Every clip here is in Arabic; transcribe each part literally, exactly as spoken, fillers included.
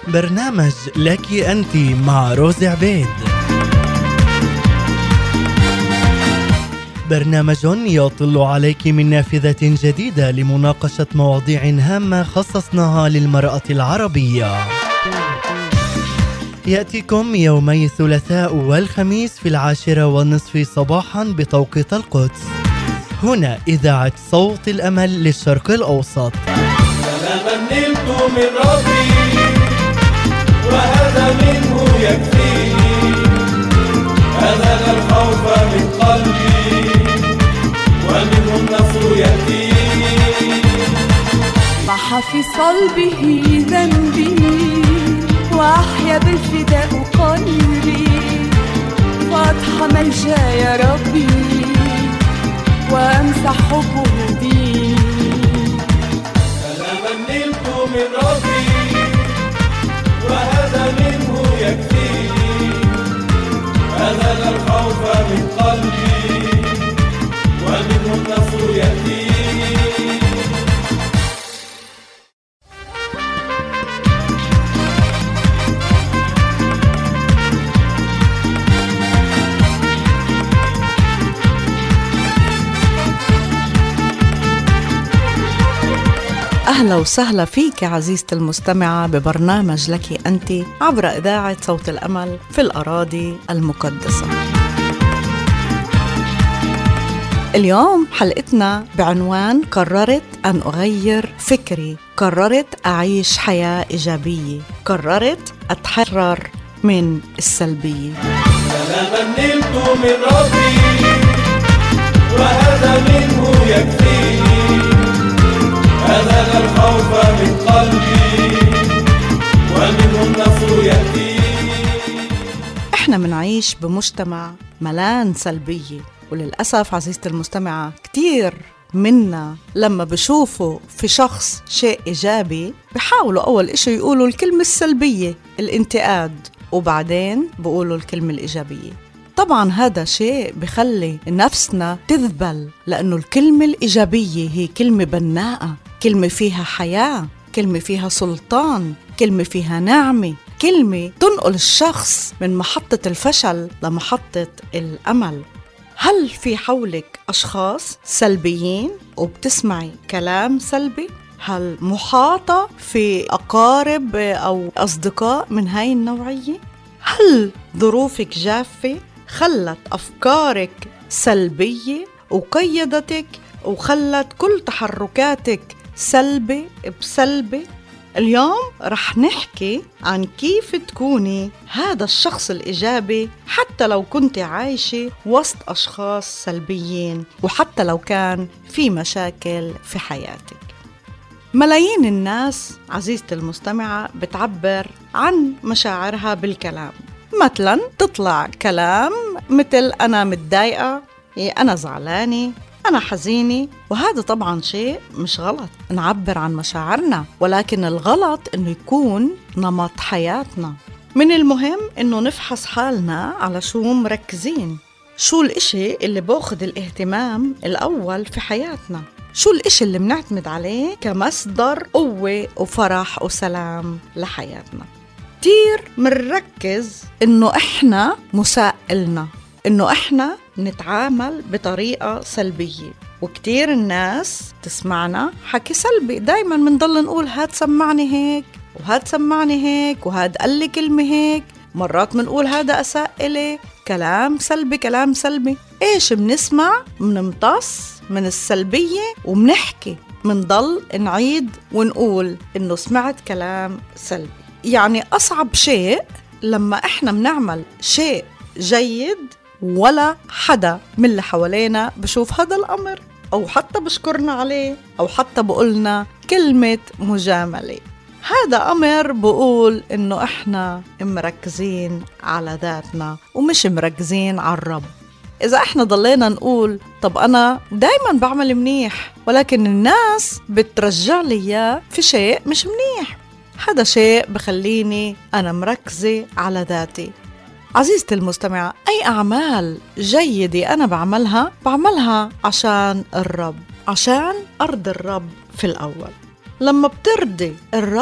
برنامج لك أنت مع روزي عبيد، برنامج يطل عليك من نافذة جديدة لمناقشة مواضيع هامة خصصناها للمرأة العربية. يأتيكم يومي الثلاثاء والخميس في العاشرة والنصف صباحا بتوقيت القدس، هنا إذاعة صوت الأمل للشرق الأوسط. سلاما نلت من ربي وهذا منه يكفيني، أزال الخوف من قلبي ومنه النصر يأتيني. محى في صلبه ذنبي وأحيا بالفداء قلبي، فأضحى ملجأ يا ربي وأمسح حبه دي. سلاما نلت من ربي وهذا منه يكفيني، أزال الخوف من قلبي ومنه النصر يأتيني. أهلا وسهلا فيك عزيزتي المستمعة ببرنامج لك أنت عبر إذاعة صوت الأمل في الأراضي المقدسة. اليوم حلقتنا بعنوان قررت أن أغير فكري، قررت أعيش حياة إيجابية، قررت أتحرر من السلبية. سلاما نلت من ربي وهذا منه يكفيني، أزال الخوف من قلبي ومنه النصر يأتيني. إحنا منعيش بمجتمع ملان سلبية، وللأسف عزيزتي المستمعة كتير منا لما بشوفوا في شخص شيء إيجابي بحاولوا أول إشي يقولوا الكلمة السلبية الانتقاد، وبعدين بقولوا الكلمة الإيجابية. طبعا هذا شيء بخلي نفسنا تذبل، لأنه الكلمة الإيجابية هي كلمة بناءة، كلمة فيها حياة، كلمة فيها سلطان، كلمة فيها نعمة، كلمة تنقل الشخص من محطة الفشل لمحطة الأمل. هل في حولك أشخاص سلبيين وبتسمعي كلام سلبي؟ هل محاطة في أقارب أو أصدقاء من هاي النوعية؟ هل ظروفك جافة خلت أفكارك سلبية وقيدتك وخلت كل تحركاتك سلبي بسلبي؟ اليوم رح نحكي عن كيف تكوني هذا الشخص الإيجابي حتى لو كنت عايشة وسط أشخاص سلبيين، وحتى لو كان في مشاكل في حياتك. ملايين الناس عزيزتي المستمعة بتعبر عن مشاعرها بالكلام، مثلا تطلع كلام مثل أنا متضايقة، أنا زعلانة، أنا حزينة، وهذا طبعا شيء مش غلط نعبر عن مشاعرنا، ولكن الغلط إنه يكون نمط حياتنا. من المهم إنه نفحص حالنا على شو مركزين، شو الإشي اللي باخد الاهتمام الأول في حياتنا، شو الإشي اللي بنعتمد عليه كمصدر قوة وفرح وسلام لحياتنا. كتير منركز إنه إحنا مسائلنا، إنه إحنا نتعامل بطريقة سلبية، وكتير الناس تسمعنا حكي سلبي، دايما منضل نقول هاد سمعني هيك وهاد سمعني هيك وهاد قال لي كلمة هيك، مرات منقول هذا أساء إلي، كلام سلبي كلام سلبي. إيش بنسمع؟ منمتص من السلبية ومنحكي، منضل نعيد ونقول إنه سمعت كلام سلبي. يعني أصعب شيء لما إحنا بنعمل شيء جيد ولا حدا من اللي حوالينا بشوف هذا الأمر، أو حتى بشكرنا عليه، أو حتى بقولنا كلمة مجاملة. هذا أمر بقول إنه إحنا مركزين على ذاتنا ومش مركزين على الرب. إذا إحنا ضلينا نقول طب أنا دايما بعمل منيح ولكن الناس بترجع لي في شيء مش منيح، هذا شيء بخليني أنا مركزة على ذاتي. عزيزتي المستمعة، أي أعمال جيدة أنا بعملها بعملها عشان الرب، عشان أرضي الرب في الأول. لما بترضي الرب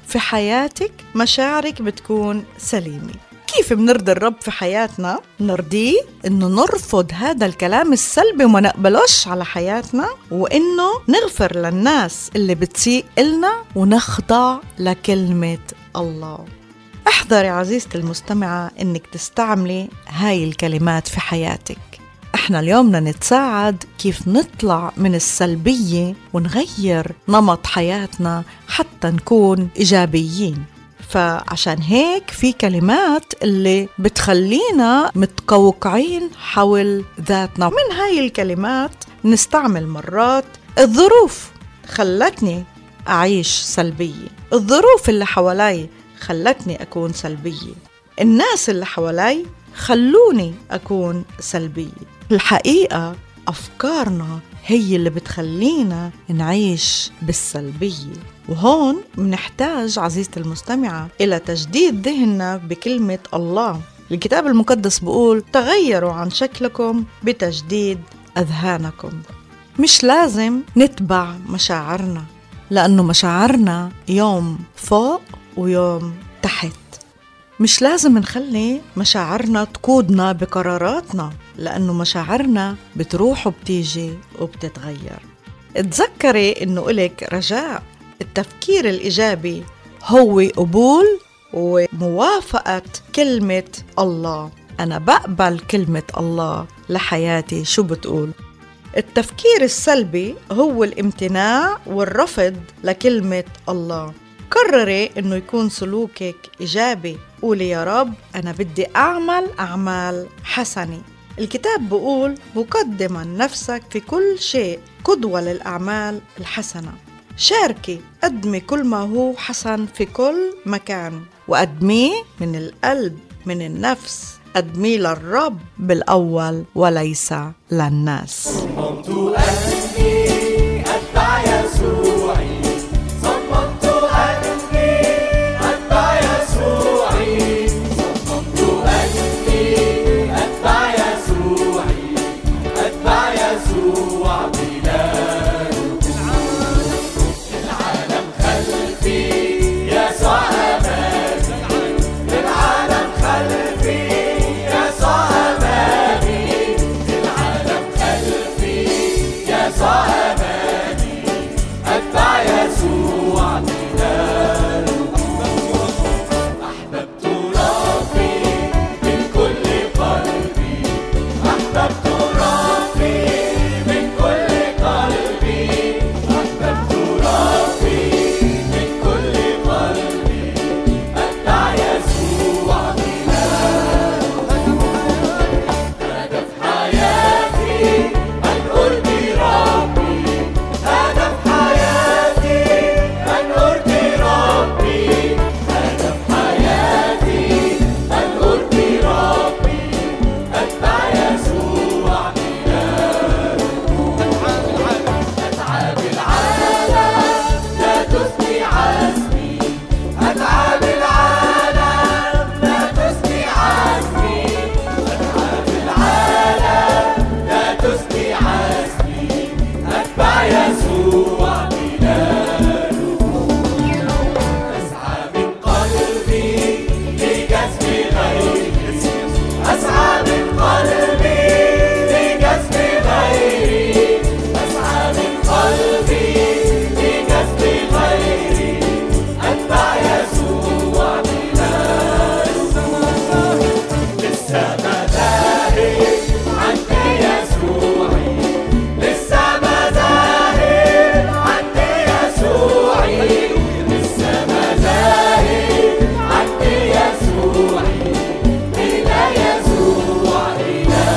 في حياتك مشاعرك بتكون سليمة. كيف بنرضي الرب في حياتنا؟ نرضيه إنه نرفض هذا الكلام السلبي وما نقبلوش على حياتنا، وإنه نغفر للناس اللي بتسيء إلنا ونخضع لكلمة الله. احذري عزيزتي المستمعة إنك تستعملي هاي الكلمات في حياتك. احنا اليوم بدنا نتساعد كيف نطلع من السلبية ونغير نمط حياتنا حتى نكون إيجابيين. فعشان هيك في كلمات اللي بتخلينا متقوقعين حول ذاتنا. من هاي الكلمات نستعمل مرات: الظروف خلتني أعيش سلبية، الظروف اللي حوالي خلتني أكون سلبية، الناس اللي حوالي خلوني أكون سلبية. الحقيقة أفكارنا هي اللي بتخلينا نعيش بالسلبية، وهون منحتاج عزيزتي المستمعة إلى تجديد ذهننا بكلمة الله. الكتاب المقدس بيقول: تغيروا عن شكلكم بتجديد أذهانكم. مش لازم نتبع مشاعرنا، لأنه مشاعرنا يوم فوق ويوم تحت. مش لازم نخلي مشاعرنا تقودنا بقراراتنا، لأنه مشاعرنا بتروح وبتيجي وبتتغير. اتذكري إنه إلك رجاء. التفكير الإيجابي هو قبول وموافقة كلمة الله. أنا بقبل كلمة الله لحياتي. شو بتقول؟ التفكير السلبي هو الامتناع والرفض لكلمة الله. قرري إنه يكون سلوكك إيجابي. قولي: يا رب أنا بدي أعمل أعمال حسنة. الكتاب بيقول: مقدما نفسك في كل شيء قدوة للأعمال الحسنة. شاركي، قدمي كل ما هو حسن في كل مكان، وقدميه من القلب من النفس. قدميه للرب بالأول وليس للناس. صممت أني أتبع يسوعي، صممت أني أتبع يسوعي، صممت أني أتبع يسوعي، أتبع يسوع بلا العالم خلفي، يسوع أمامي، العالم خلفي، يسوع أمامي، العالم خلفي، يسوع أمامي، أتبع يسوع بلا أحببت ربي من كل قلبي، أحببت ربي من كل قلبي، أحببت ربي من كل قلبي، أتبع يسوع بلا هدف حياتي أن أرضي ربي، هدف حياتي أن أرضي ربي، هدف حياتي أن أرضي ربي، أتبع يسوع بلا أتعب العالم لا تثني عزمي، أتعب العالم لا تثني عزمي، أتعب العالم لا تثني عزمي، أتبع يسوع بلا أسعى من قلبي لجذب غيري، أسعى من قلبي لجذب غيري، أسعى من قلبي لجذب غيري، أتبع يسوع بلا لسه ما زاهد عندي يسوعي، لسه ما زاهد عندي يسوعي، لسه ما زاهد عندي يسوعي، إلى يسوع إلى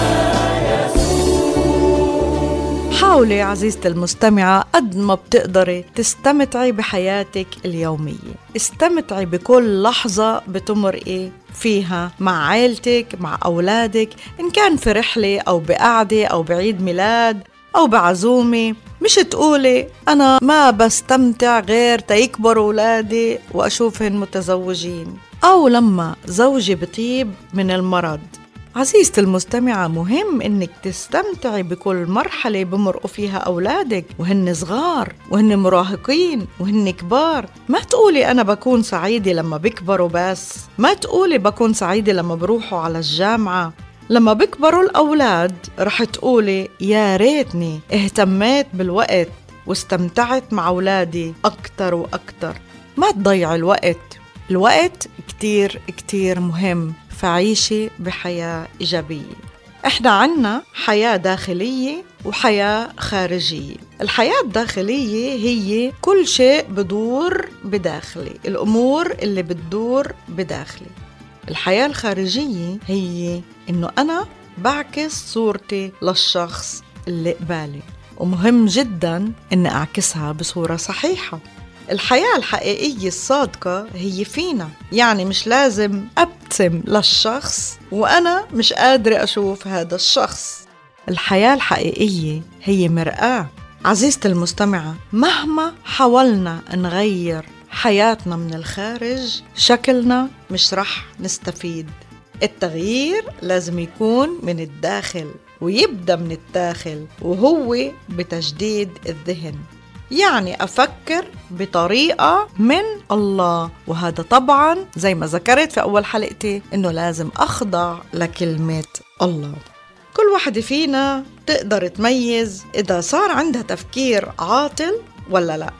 يسوع. حاولي عزيزتي المستمعة قد ما بتقدري تستمتعي بحياتك اليومية. استمتعي بكل لحظة بتمرقي فيها مع عائلتك، مع أولادك، إن كان في رحلة أو بقعدة أو بعيد ميلاد أو بعزومة. مش تقولي أنا ما بستمتع غير تيكبروا أولادي وأشوفهن متزوجين، أو لما زوجي بطيب من المرض، عزيزتي المستمعة، مهم إنك تستمتعي بكل مرحلة بمرقوا فيها أولادك، وهن صغار وهن مراهقين وهن كبار. ما تقولي أنا بكون سعيدة لما بكبروا بس، ما تقولي بكون سعيدة لما بروحوا على الجامعة. لما بكبروا الأولاد رح تقولي يا ريتني اهتميت بالوقت واستمتعت مع أولادي أكتر وأكتر. ما تضيع الوقت، الوقت كتير كتير مهم، فعيشي بحياة إيجابية. إحنا عنا حياة داخلية وحياة خارجية. الحياة الداخلية هي كل شيء بدور بداخلي، الأمور اللي بتدور بداخلي. الحياة الخارجية هي إنه أنا بعكس صورتي للشخص اللي قبالي، ومهم جداً إن أعكسها بصورة صحيحة. الحياة الحقيقية الصادقة هي فينا، يعني مش لازم أبتسم للشخص وأنا مش قادرة أشوف هذا الشخص. الحياة الحقيقية هي مرآة. عزيزتي المستمعة، مهما حاولنا نغير حياتنا من الخارج، شكلنا مش رح نستفيد. التغيير لازم يكون من الداخل، ويبدأ من الداخل، وهو بتجديد الذهن. يعني أفكر بطريقة من الله، وهذا طبعا زي ما ذكرت في أول حلقتي إنه لازم أخضع لكلمة الله. كل واحدة فينا تقدر تميز إذا صار عندها تفكير عاطل ولا لا،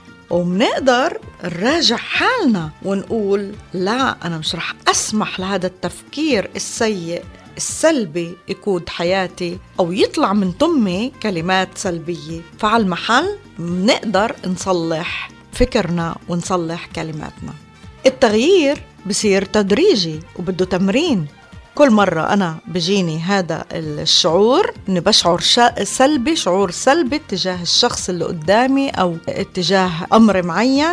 ومنقدر نراجع حالنا ونقول لا، أنا مش رح أسمح لهذا التفكير السيء السلبي يقود حياتي أو يطلع من تمي كلمات سلبية. فعلى المحل نقدر نصلح فكرنا ونصلح كلماتنا. التغيير بصير تدريجي وبده تمرين. كل مرة أنا بجيني هذا الشعور إني بشعر سلبي، شعور سلبي تجاه الشخص اللي قدامي أو اتجاه أمر معين،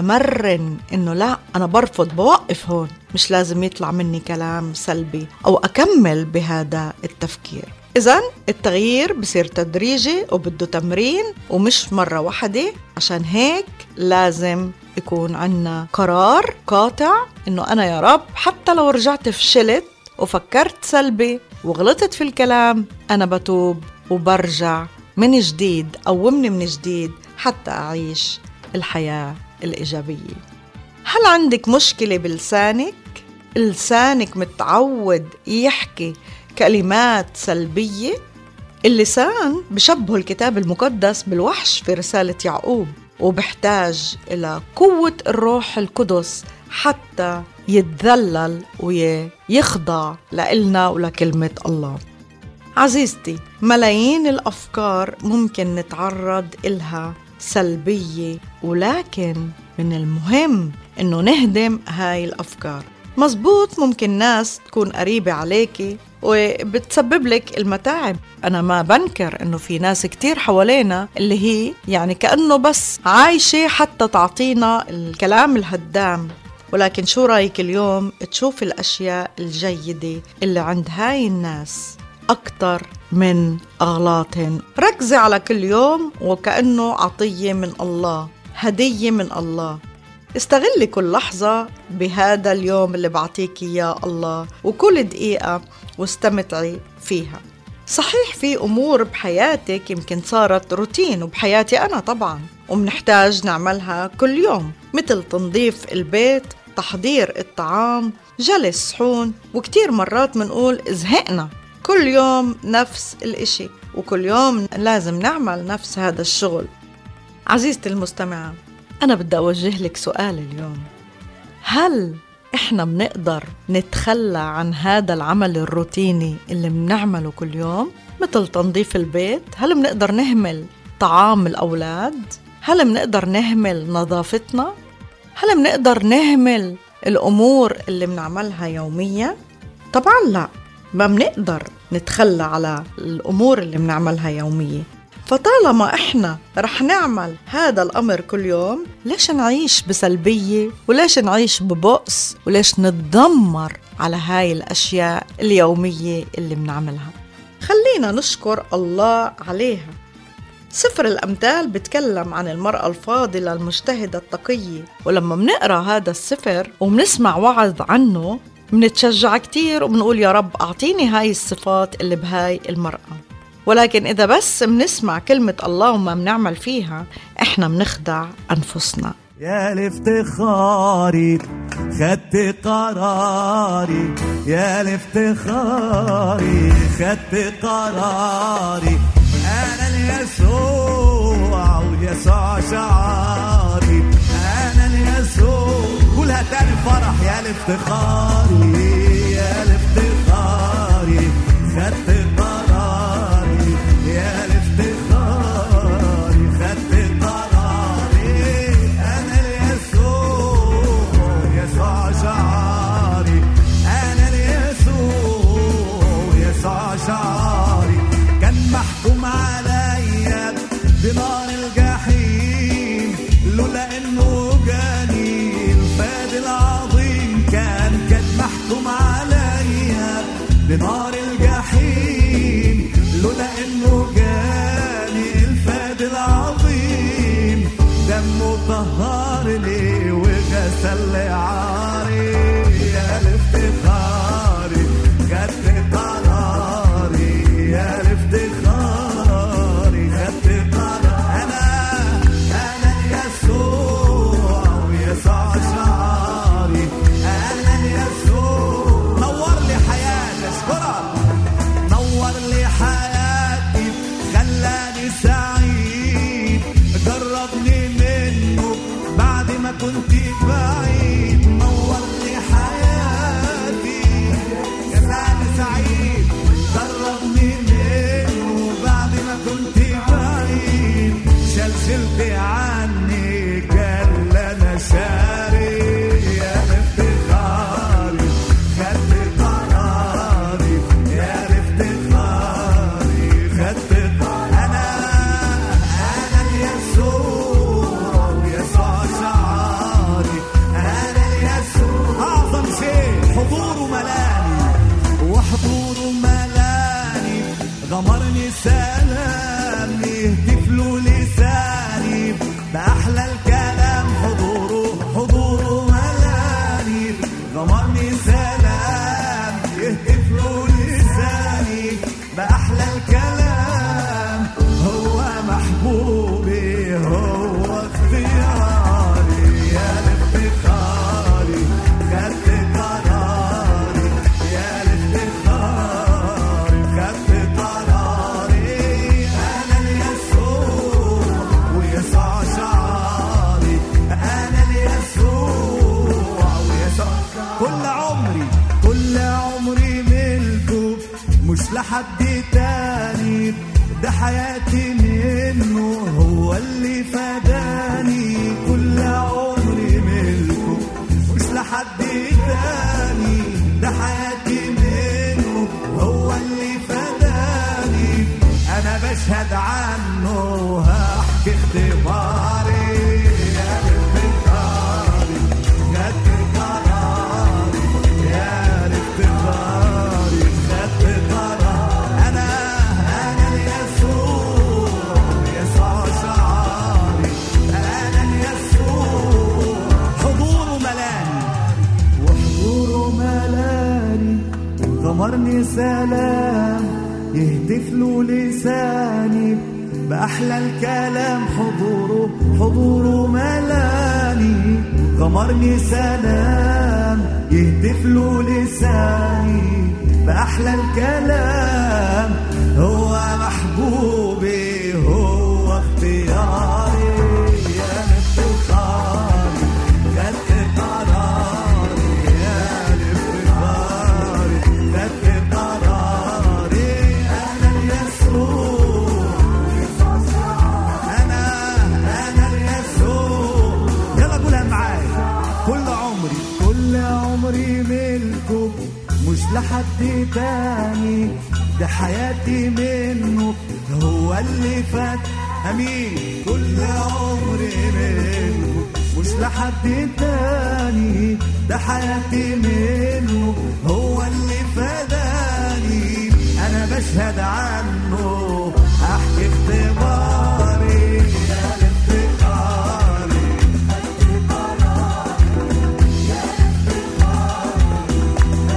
بمرن إنه لا، أنا برفض، بوقف هون، مش لازم يطلع مني كلام سلبي أو أكمل بهذا التفكير. إذن التغيير بصير تدريجي وبده تمرين ومش مرة واحدة. عشان هيك لازم يكون عنا قرار قاطع إنه أنا يا رب حتى لو رجعت فشلت وفكرت سلبي وغلطت في الكلام، أنا بتوب وبرجع من جديد، قومني من جديد حتى أعيش الحياة الإيجابية. هل عندك مشكلة بلسانك؟ لسانك متعود يحكي كلمات سلبية؟ اللسان بشبه الكتاب المقدس بالوحش في رسالة يعقوب، وبحتاج إلى قوة الروح القدس حتى يتذلل ويخضع لإلنا ولكلمة الله. عزيزتي، ملايين الأفكار ممكن نتعرض إلها سلبية، ولكن من المهم إنه نهدم هاي الأفكار. مزبوط، ممكن ناس تكون قريبة عليكي وبتسبب لك المتاعب. أنا ما بنكر إنه في ناس كتير حوالينا اللي هي يعني كأنه بس عايشة حتى تعطينا الكلام الهدام، ولكن شو رأيك اليوم تشوف الأشياء الجيدة اللي عند هاي الناس أكتر من أغلاطهن؟ ركزي على كل يوم وكأنه عطية من الله، هدية من الله. استغلي كل لحظة بهذا اليوم اللي بعطيك إياه الله، وكل دقيقة واستمتعي فيها. صحيح في أمور بحياتك يمكن صارت روتين، وبحياتي أنا طبعا، ومنحتاج نعملها كل يوم، مثل تنظيف البيت، تحضير الطعام، جلس صحون. وكتير مرات منقول زهقنا، كل يوم نفس الاشي، وكل يوم لازم نعمل نفس هذا الشغل. عزيزتي المستمعة، أنا بدي أوجه لك سؤال اليوم. هل إحنا بنقدر نتخلى عن هذا العمل الروتيني اللي بنعمله كل يوم مثل تنظيف البيت؟ هل بنقدر نهمل طعام الأولاد؟ هل بنقدر نهمل نظافتنا؟ هل بنقدر نهمل الأمور اللي بنعملها يوميا؟ طبعا لا، ما بنقدر نتخلى على الأمور اللي بنعملها يوميا. فطالما إحنا رح نعمل هذا الأمر كل يوم، ليش نعيش بسلبية؟ وليش نعيش ببؤس؟ وليش نتدمر على هاي الأشياء اليومية اللي بنعملها؟ خلينا نشكر الله عليها. سفر الأمثال بتكلم عن المرأة الفاضلة المجتهدة التقية، ولما بنقرأ هذا السفر وبنسمع وعظ عنه منتشجع كتير وبنقول يا رب أعطيني هاي الصفات اللي بهاي المرأة. ولكن إذا بس منسمع كلمة الله وما منعمل فيها إحنا منخدع أنفسنا. يا لافتخاري خدت قراري، يا لافتخاري خدت قراري، أنا اليسوع ويسوع شعاري، أنا اليسوع. قولها تاني فرح. يا لافتخاري، يا لافتخاري خدت قراري، يا لافتخاري خدت قراري، أنا اليسوع يسوع شعاري، أنا اليسوع يسوع شعاري. كان محكوم عليا بنار الجحيم لولا إنه جاني الفاد العظيم. كان كان محكوم عليا بنار الجحيم لولا إنه جاني الفاد العظيم. دمه طهر لي وغسل لي عاري، يا لافتخاري خدت قراري، يا لافتخاري خدت قراري. أنا أنا اليسوع ويسوع شعاري، أنا اليسوع. نور لي حياتي، اشكرك. نور لي حياتي خلاني سعيد، جربني منه بعد ما كنت بعيد. نور لي حياتي خلاني سعيد، جربني منه بعد ما كنت بعيد. شلشلت عني قال انا شاري، يا لافتخاري خدت قراري، يا لافتخاري خدت قراري. انا انا اليسوع يسوع شعاري، انا اليسوع. اعظم شيء حضوره ملاني، وحضوره ملاني غمرني سلام، يهتف له لساني بأحلى الكلام. حضوره حضوره ملاني غمرني سلام، يهتف له لساني بأحلى الكلام. هو محبوبي، هو اختياري، يا لافتخاري خدت قراري، يا لافتخاري خدت قراري. أنا اليسوع ويسوع شعاري، أنا اليسوع ويسوع. كل عمري كل عمري ملكه مش لحد تاني، ده حياتي منه هو اللي فداني. كل عمري ملكه مش لحد تاني، ده حياتي منه هو اللي فداني. أنا بشهد عنه هحكي اختباري، يا لافتخاري خدت قراري، يا لافتخاري خدت قراري. أنا أنا اليسوع يسوع شعاري، أنا اليسوع. حضوره ملاني وحضوره ملاني غمرني سلام، يهتف له لساني بأحلى الكلام. حضوره حضوره ملاني غمرني سلام، يهتف له لساني بأحلى الكلام. هو محبوبي، هو اختياري، يا لافتخاري خدت قراري، يا لافتخاري خدت قراري. أنا اليسوع، أنا أنا اليسوع. يلا قولها معايا. كل عمري كل عمري ملكه مش لحد تاني، ده حياتي منه هو اللي فات. أمين. كل عمري منه مش لحد تاني، ده حياتي منه هو اللي فداني. أنا بشهد عنه أحكي اختباري، يا لافتخاري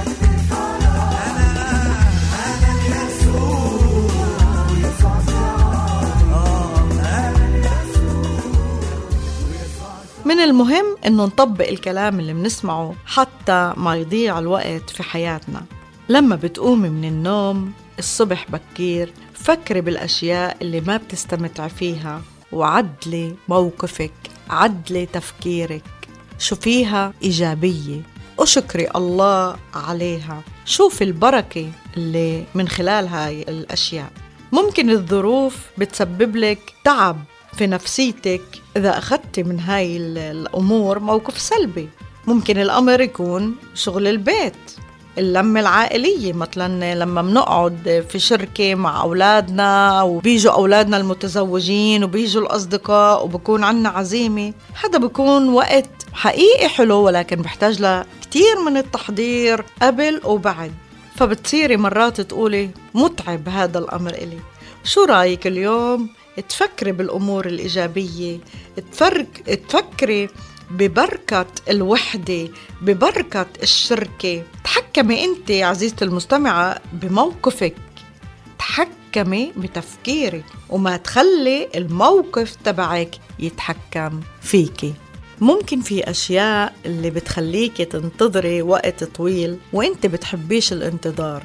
من المهم إنه نطبق الكلام اللي بنسمعه حتى ما يضيع الوقت في حياتنا. لما بتقومي من النوم الصبح بكير فكري بالأشياء اللي ما بتستمتع فيها وعدلي موقفك، عدلي تفكيرك، شوفيها إيجابية وشكري الله عليها. شوفي البركة اللي من خلال هاي الأشياء. ممكن الظروف بتسبب لك تعب في نفسيتك إذا أخذتي من هاي الأمور موقف سلبي. ممكن الأمر يكون شغل البيت، اللمة العائلية، مثلا لما منقعد في شركة مع أولادنا وبيجوا أولادنا المتزوجين وبيجوا الأصدقاء وبكون عنا عزيمة، هذا بيكون وقت حقيقي حلو ولكن بحتاج له كتير من التحضير قبل وبعد. فبتصيري مرات تقولي متعب هذا الأمر إلي. شو رأيك اليوم تفكري بالأمور الإيجابية، تفرق تفكري ببركة الوحدة، ببركة الشركة. تحكمي أنت عزيزتي المستمعة بموقفك، تحكمي بتفكيرك وما تخلي الموقف تبعك يتحكم فيكي. ممكن في أشياء اللي بتخليكي تنتظري وقت طويل وأنت بتحبيش الانتظار.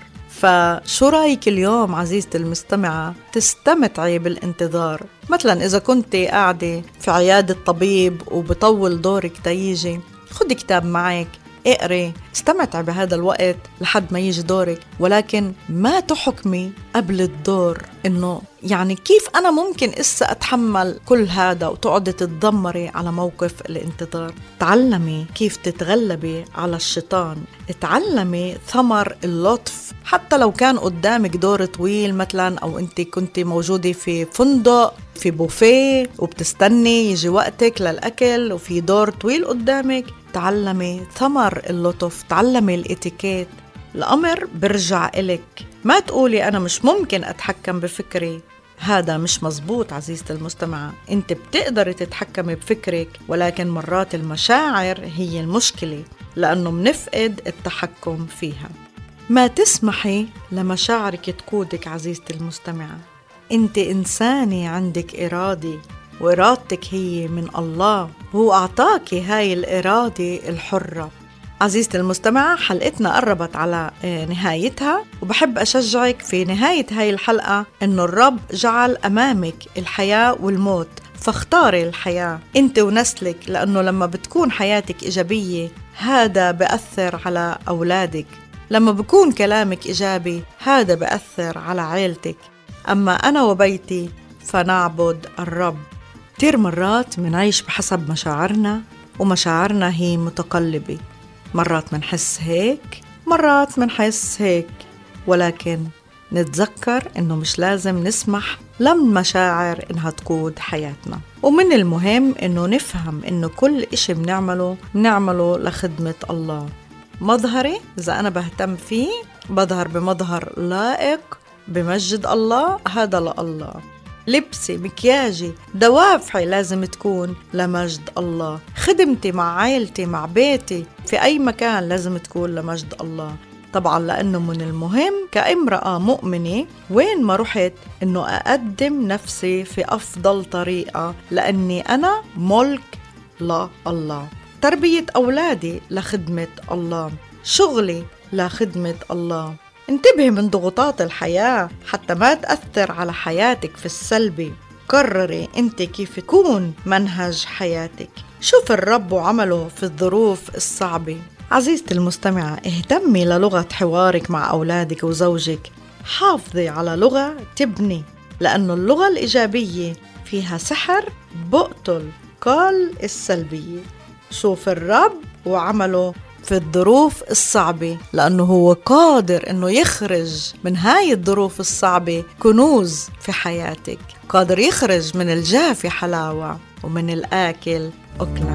فشو رأيك اليوم عزيزتي المستمعة تستمتعي بالانتظار؟ مثلا إذا كنت قاعدة في عيادة طبيب وبطول دورك تيجي، خدي كتاب معك، اقري، استمتعي بهذا الوقت لحد ما يجي دورك، ولكن ما تحكمي قبل الدور إنه يعني كيف أنا ممكن إسا أتحمل كل هذا وتقعدي تتذمري على موقف الانتظار. تعلمي كيف تتغلبي على الشيطان، تعلمي ثمر اللطف. حتى لو كان قدامك دور طويل مثلا، أو أنت كنت موجودة في فندق في بوفيه وبتستني يجي وقتك للأكل وفي دور طويل قدامك، تعلمي ثمر اللطف، تعلمي الاتيكيت. الأمر برجع إلك. ما تقولي أنا مش ممكن أتحكم بفكري، هذا مش مزبوط عزيزتي المستمعة. أنت بتقدري تتحكمي بفكرك، ولكن مرات المشاعر هي المشكلة لأنه منفقد التحكم فيها. ما تسمحي لمشاعرك تقودك عزيزتي المستمعة. أنت إنسانة عندك إرادة، وإرادتك هي من الله، هو أعطاكي هاي الإرادة الحرة. عزيزتي المستمعة، حلقتنا قربت على نهايتها، وبحب أشجعك في نهاية هاي الحلقة إنه الرب جعل أمامك الحياة والموت، فاختاري الحياة أنت ونسلك، لأنه لما بتكون حياتك إيجابية هذا بأثر على أولادك، لما بكون كلامك إيجابي هذا بأثر على عائلتك. أما أنا وبيتي فنعبد الرب. كتير مرات منعيش بحسب مشاعرنا، ومشاعرنا هي متقلبة، مرات منحس هيك مرات منحس هيك، ولكن نتذكر إنه مش لازم نسمح للمشاعر إنها تقود حياتنا. ومن المهم إنه نفهم إنه كل إشي بنعمله بنعمله لخدمة الله. مظهري إذا أنا بهتم فيه بظهر بمظهر لائق بمجد الله، هذا لله. لبسي، مكياجي، دوافعي لازم تكون لمجد الله. خدمتي مع عائلتي مع بيتي في أي مكان لازم تكون لمجد الله. طبعا لأنه من المهم كامرأة مؤمنة وين ما رحت إنه أقدم نفسي في أفضل طريقة، لأني أنا ملك لله. تربية أولادي لخدمة الله، شغلي لخدمة الله. انتبهي من ضغوطات الحياة حتى ما تأثر على حياتك في السلبي. قرري انت كيف يكون منهج حياتك. شوف الرب وعمله في الظروف الصعبة. عزيزتي المستمعة، اهتمي للغة حوارك مع أولادك وزوجك. حافظي على لغة تبني، لأنه اللغة الإيجابية فيها سحر بقتل كل السلبية. شوف الرب وعمله في الظروف الصعبة، لأنه هو قادر أنه يخرج من هاي الظروف الصعبة كنوز في حياتك. قادر يخرج من الجافي حلاوة ومن الآكل أكلة.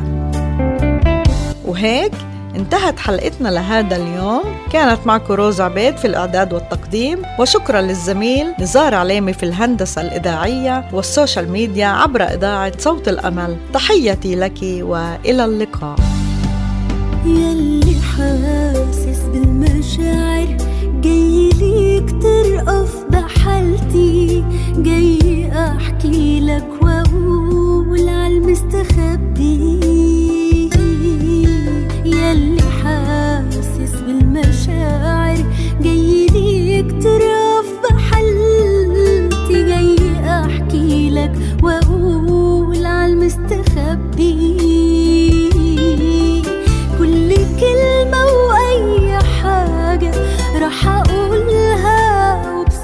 وهيك انتهت حلقتنا لهذا اليوم. كانت معكم روز عبيد في الإعداد والتقديم، وشكرا للزميل نزار عليمي في الهندسة الإذاعية والسوشيال ميديا عبر إذاعة صوت الأمل. تحياتي لك وإلى اللقاء. يلي حاسس بالمشاعر جاي ليك ترقف بحالتي، جاي أحكي لك وأقول عالمستخبي. لك وأقول عالمستخبي كل كلمة وأي حاجة رح أقولها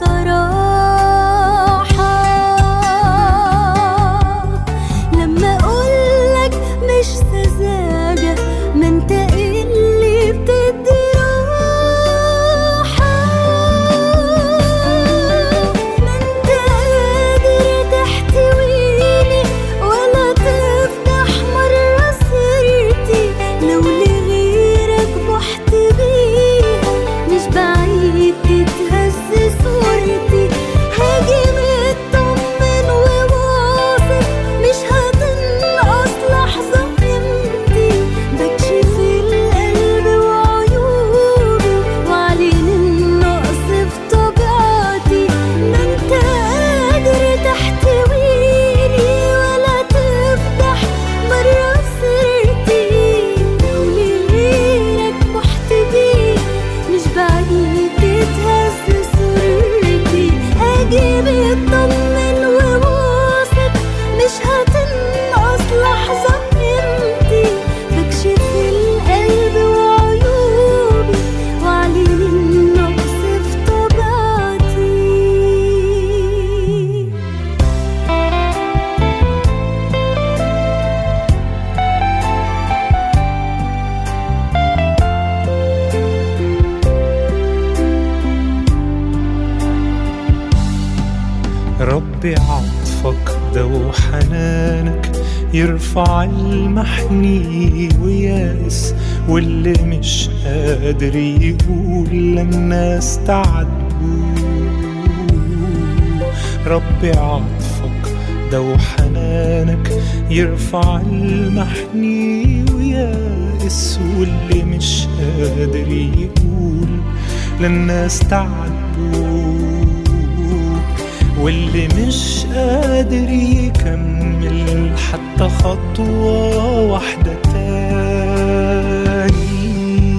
وبصراحة. لما أقولك مش سذاجة ما انت اللي بتدي راحة. ما انت قادر تحتويني ولا تفتح مرة سيرتي لو لغيرك بحت بيها مش بعيد تتهز صورتي. هاجي مطمن وواثق مش هتنقص لحظة قيمتي. بكشف القلب وعيوبي وعلين النقص في طبيعتي. ما انت قادر تحتويني ولا تفتح مرة سيرتي لو لغيرك بحت بيه مش بعيد تتهز صورتي. هاجي مطمن وواثق مش هتنقص لحظة قيمتي. بكشف القلب وعيوبي وعلين النقص في طبيعتي. ربي عطفك ده وحنانك يرفع المحني ويائس واللي مش قادر يقول للناس تعاتبوه. ربي عطفك ده وحنانك يرفع المحني ويائس واللي مش قادر يقول للناس تعاتبوه. واللي مش قادر يكمل حتى خطوة واحدة تاني.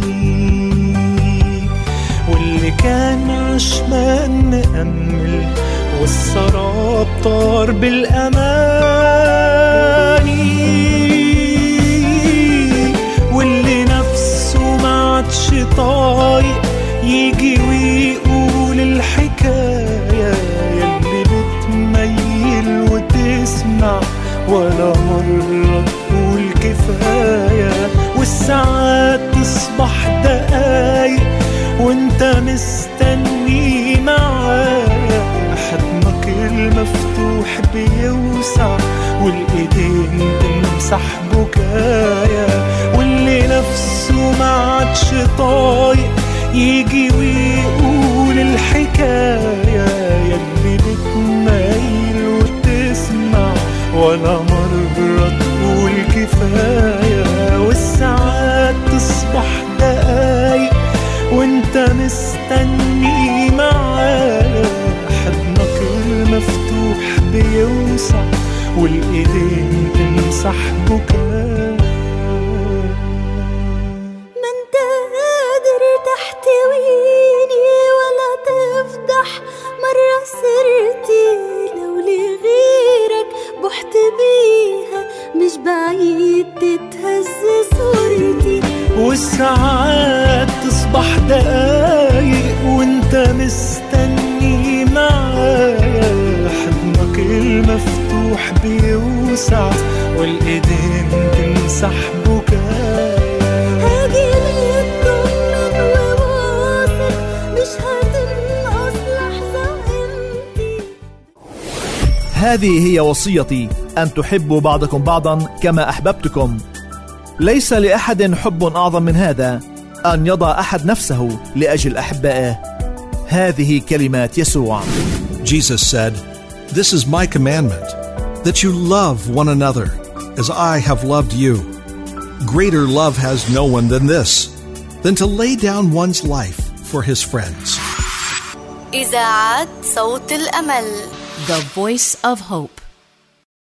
واللي كان عشمان مأمل والسراب طار بالأماني. واللي نفسه ما عادش طايق يجي ويقول الحكاية وتسمع ولا مرة تقول كفاية. والساعات تصبح دقايق وانت مستني معايا. حضنك المفتوح بيوسع والايدين تمسح بكايا. واللي نفسه ما عادش طايق يجي ويقول الحكاية يلي بتميل وتسمع ولا مرة تقول كفاية. والساعات تصبح دقايق وانت مستني معايا. حضنك المفتوح بيوسع والايدين تمسح بكايا. ما انت قادر تحتويني ولا تفتح مرة سيرتي لو لغيرك بحت بيها مش بعيد تتهز صورتي. والساعات تصبح دقايق وانت مستني معايا. حضنك المفتوح بيوسع والايدين تمسح بكايا. هاجي مطمن وواثق مش هتنقص لحظة قيمتي. هذه هي وصيتي أن تحبوا بعضكم بعضا كما أحببتكم. ليس لأحد حب أعظم من هذا أن يضع أحد نفسه لأجل أحبائه. هذه كلمات يسوع. Jesus said, "This is my commandment, that you love one another as I have loved you. Greater love has no one than this, than to lay down one's life for his friends." إذاعة صوت الأمل. The Voice of Hope.